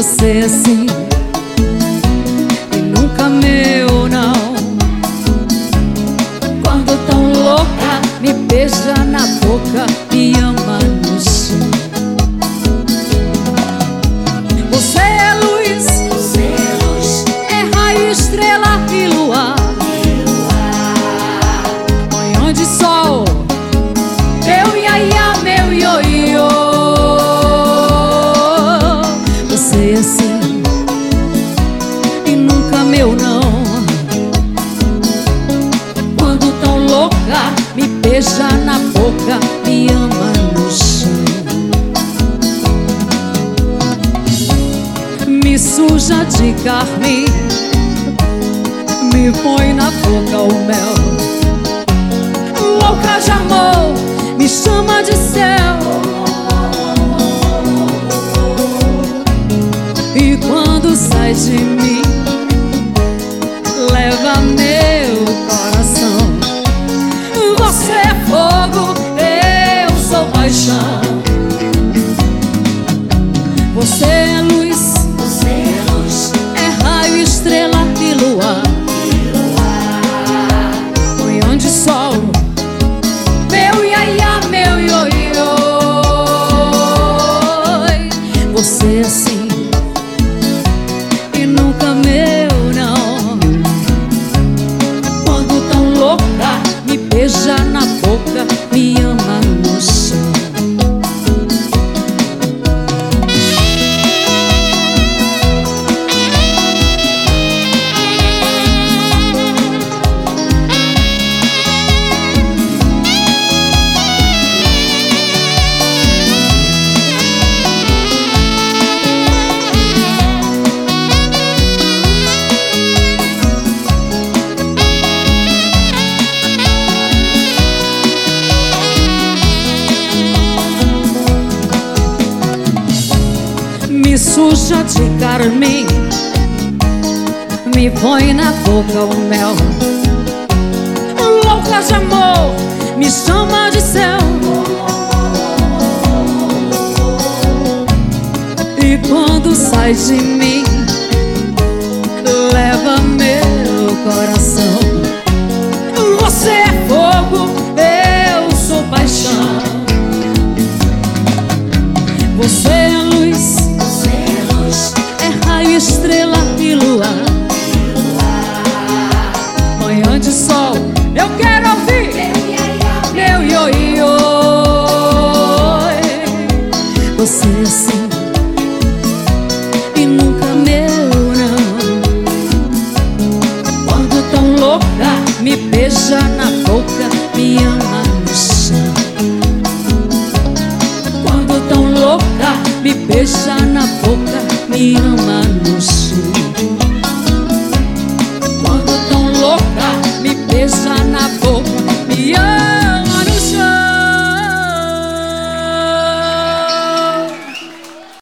Você assim e nunca meu não. Quando tão louca, me beija na boca, me ama no chão. Você é luz, é raio, estrela e luar, manhã de sol, meu iaiá, meu ioiô. Você assim e nunca meu não. Quando tão louca, me beija na boca, me ama no chão. Me suja de carmim, me põe na boca o mel. Louca de amor, me chama de céu. E quando sai de mim, leva meu coração. Você é fogo, eu sou paixão. Você é luz, é raio, estrela e luar, manhã de sol, meu iaiá, meu ioiô. Você assim e nunca meu não. Quando tão louca, me beija na boca, me ama no chão. Me suja de carmim, me põe na boca o mel. Louca de amor, me chama de céu. E quando sai de mim, leva meu coração. Você é fogo, eu sou paixão. Você é luz, é raio, estrela e luar, manhã de sol, eu quero ouvir meu ioiô. Você assim e nunca meu não. Quando tão louca, me beija na boca, me ama no chão. Quando tão louca, me beija